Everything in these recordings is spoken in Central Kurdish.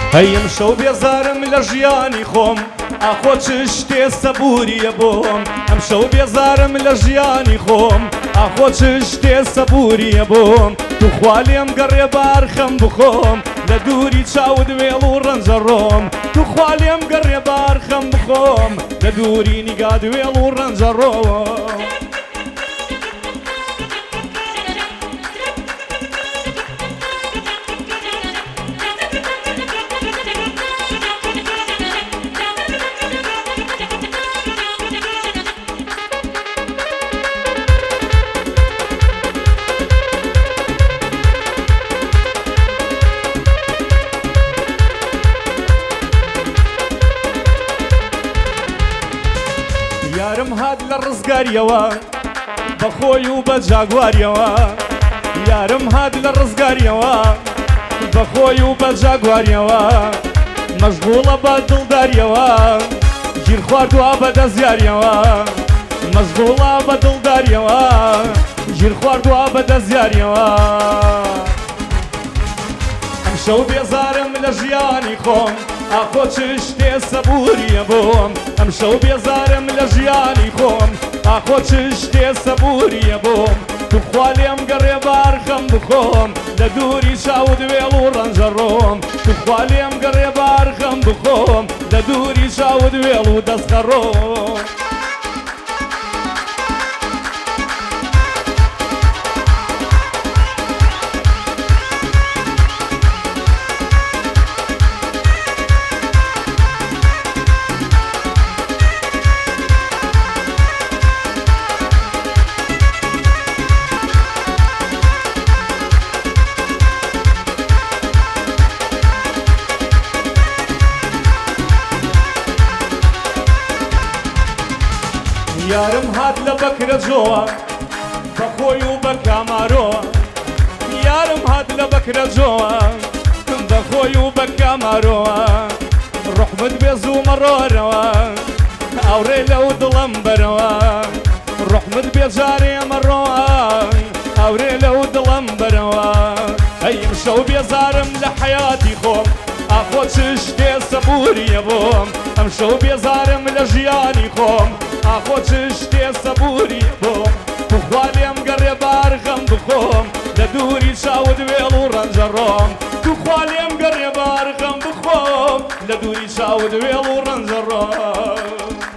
هەیم شەو بێزارم لە ژیانی خۆم ئاخۆ چ شتێ سەبوریە بۆم ئەم شەو بێزارم لە ژیانی خۆم ئاخۆ چ شتێ سەبوریە بۆم توخوا لێم گەڕێ بارخەم بخۆم لە دووری چاود وێڵ و ڕەنجەڕۆم توخوا لێم گەڕێ بارخەم بخۆم لە دووری نیگاد وێڵ و ڕەنجەڕۆم یارم هات لە ڕزگاریەوە بەخۆی و بە جاگواریەوە یارم هات لە ڕزگاریەوە بەخۆی و بە جاگواریەوە مەشغوڵە بە دڵداریەوە گیر خواردووە بە دەستیاریەوە مەشغوڵە بە دڵداریەوە گیر خواردووە بە دەستیاریەوە ئەم شەو بێزارم لە ژیانی خۆم ئاخۆ چ شتێ سەبوریە بۆم ئەم شەو بێزارم لە ژیانی خۆم ئاخۆ چ شتێ سەبوریە بۆم توخوا لێم گەڕێ بارخەم بخۆم لە دووری چاود وێڵ و ڕەنجەڕۆم توخوا لێم گەڕێ بارخەم بخۆم لە دووری چاود وێڵ و دەستخەڕۆم یارم هات لە بەکرە جۆوە بەخۆی و بە کامارۆوە یارم هات لە بەکرە جۆوە بەخۆی و بە کامارۆوە ڕحمت بێ زوو مەڕۆرەوە ئاورێ لەو دڵم بەرەوە ڕحمت بێ جارێ مەڕۆوە ئاورێ لەو دڵم بەرەوە هەیم شەو بێزارم لە حەیاتی خۆم ئاخۆ چ شتێ سەبوریە بۆم ئەم شەو بێزارم لە ژیانی خۆم ئاخۆ چ شتێ سەبوریە بۆم توخوا لێم گەڕێ بارخەم بخۆم لە دووری چاود وێڵ و ڕەنجەڕۆم توخوا لێم گەڕێ بارخەم بخۆم لە دووری چاود وێڵ و ڕەنجەڕۆم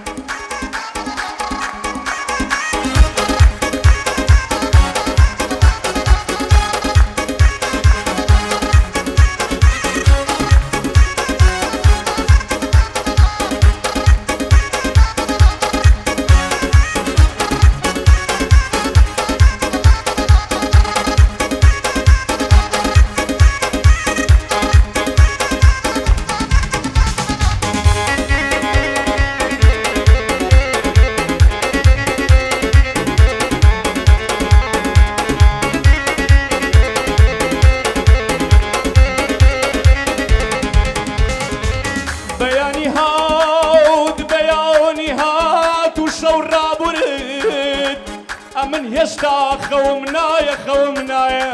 من هێشتا خەوم نایە خەوم نایە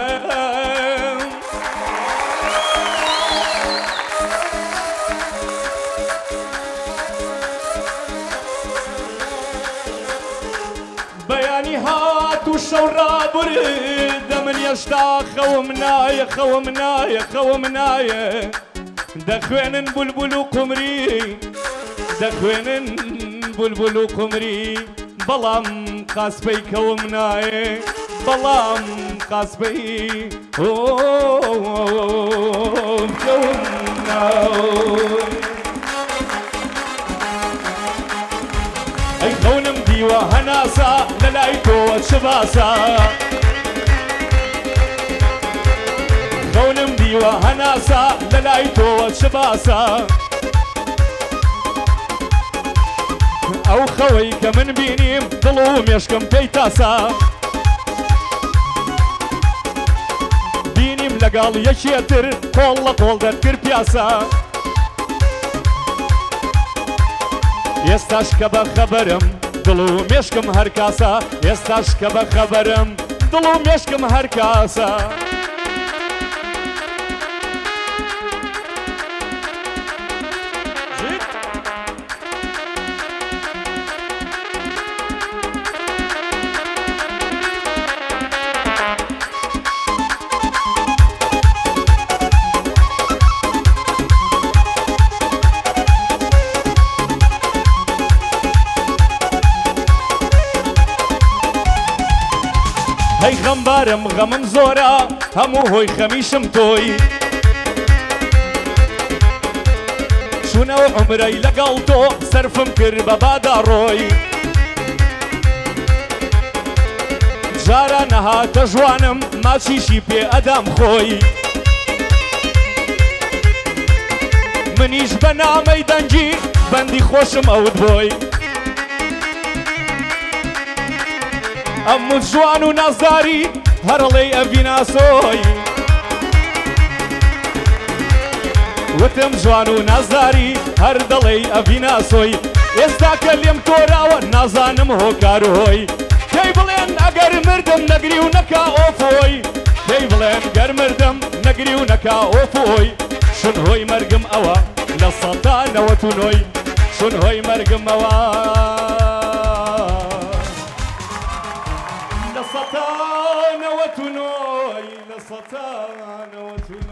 بەیانی هات و شەو ڕابرد من هێشتا خەوم نایە خەوم نایە خەوم نایە دەخوێنن بولبول و قومری دەخوێنن بولبول و قومری بەڵام قاسپەی کەوم نایە بەڵام قاسپەی کەوم نایە ئەی خەونم دیوە هەناسە لە لای تۆوە چ باسە خەونم دیوە هەناسە لە لای تۆوە چ باسە ئەو خەوەی کە من بینیم دڵ و مێشکم پێی تاسە بینیم لەگەڵ یەکێتر قۆڵ لە قۆڵ دەرکرد پیاسە ئێستاش کە بە خەبەرم دڵ و مێشکم هەر کاسە ئێستاش کە بە خەبەرم دڵ و مێشکم هەر کاسە هەی غەمبارم غەمم زۆرە هەموو هۆی خەمیشم تۆی چوونەوە عومرەی لەگەڵ تۆ سەرفم کرد بە بادا ڕۆی جارە نەهاتە ژوانم ماچیشی پێ ئەدام خۆی منیش بە نامەی دەنگی بەندی خۆشم ئەوت بۆی ئەموت جوان و نازداری هەرڵەی ئەڤیناسۆی وتم جوان و نازداری هەر دەڵێی ئەڤیناسۆی ئێستا کە لێم تۆراوە نازانم هۆکار و هۆی کەی بڵێن ئەگەر مردم نەگری و نەکا ئۆفۆی کەی بڵێن گەر مردم نەگری و نەکا ئۆفۆی چون هۆی مەرگم ئەوە لە سەڵتانەوەت و نۆی چون هۆی مەرگم ئەوە لە سەڵتانەوەت و نۆی لە سەڵتانەوەت و